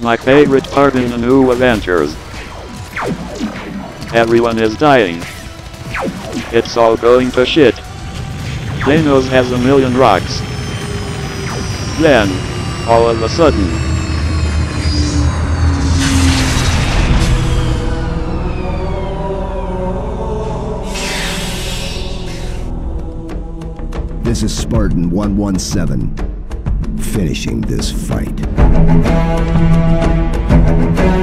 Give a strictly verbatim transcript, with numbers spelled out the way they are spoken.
my favorite part in the new Avengers. Everyone is dying. It's all going to shit. Thanos has a million rocks. Then, all of a sudden, this is Spartan one one seven, finishing this fight.